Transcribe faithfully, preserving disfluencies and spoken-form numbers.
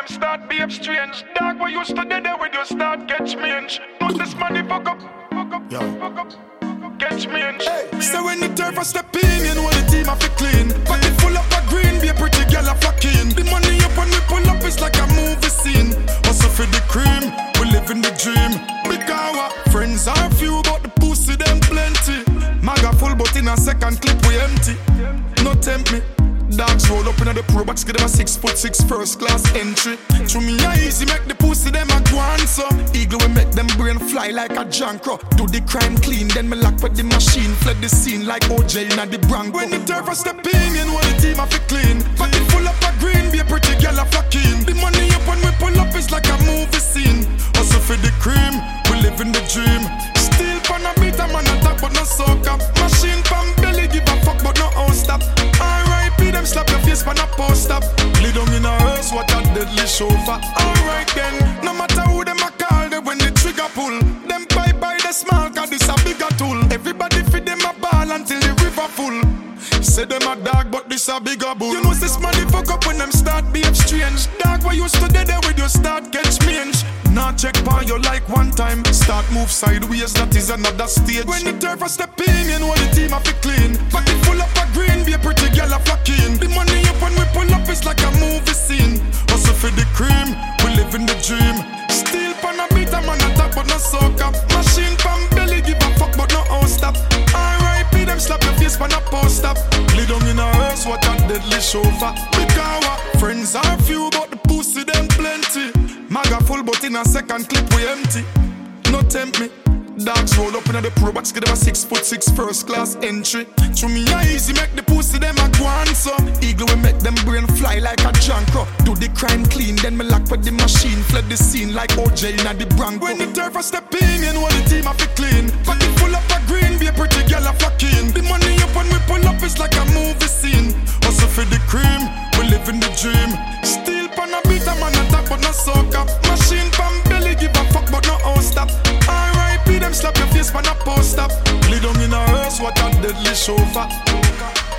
start behave strange. Dog, we used to dead there when you start catch me inch. But this money fuck up, fuck up, Yo. fuck up. Catch me inch. Hey, so when the turf a step in, you know the team have to clean. Pocket full up a green, be a pretty girl a flocking. The money up when we pull up is like a movie scene. Also for the cream, we live in the dream. Because our friends are few, but the pussy them plenty. Maga full, but in a second clip we empty. No tempt me. Dogs roll up in the pro box, give them a six foot six first class entry. To me, I easy make the pussy them a go on so. Eagle will make them brain fly like a jankro. Do the crime clean, then me lock with the machine. Fled the scene like O J in the Bronco. When the turf a step in, you know the team have to clean. Pocket full up a green, be a pretty girl a flocking. The money up when we pull up is like a movie scene. Also for the cream, we live in the dream. Still pan a beat, a man attack but no soca. Machine pan belly, give a fuck but no all stop. R I P them slap your face pan a post up. Lay down in a hearse, what a deadly chauffeur. Alright then, no matter who them a call, they when the trigger pull. Them bye bye the small, cause this a bigger tool. Everybody feed them a ball until the river full. Say them a dog, but this a bigger bull. You know this money fuck up when them start behave strange. Dog, why used to dead there with you start catch me inch. Not check by you like one time. Start move sideways, that is another stage. When the turf a step in, you know the team have to clean. Pocket full up a green, be a pretty girl a flocking. The money up when we pull up is like a movie scene. Also for the cream, we live in the dream. Still pan a beat, a man attack but no soca. Machine pan belly, give a fuck but no all stop. R I P them slap your face pan a post up. Lay down in a hearse, what a deadly chauffeur. Because our friends are few, but the pussy them plenty. Maga full, but in a second clip we empty. No tempt me. Dogs roll up in the pro box, give them a six foot six first class entry. To me, I easy make the pussy them a go on so. Eagle will make them brain fly like a jankro. Do the crime clean, then me lock with the machine. Fled the scene like O J in the Bronco. When the turf a step in, you know the team have to clean. Pocket full up a green, be a pretty girl a flocking. The money up when we pull up is like a movie scene. Also for the cream, we live in the dream. Still pan a beat, a man attack but no soca. Machine pan belly, give a fuck but no all stop. R I P them slap your face pan a post up. Lay down in a hearse, what a deadly chauffeur.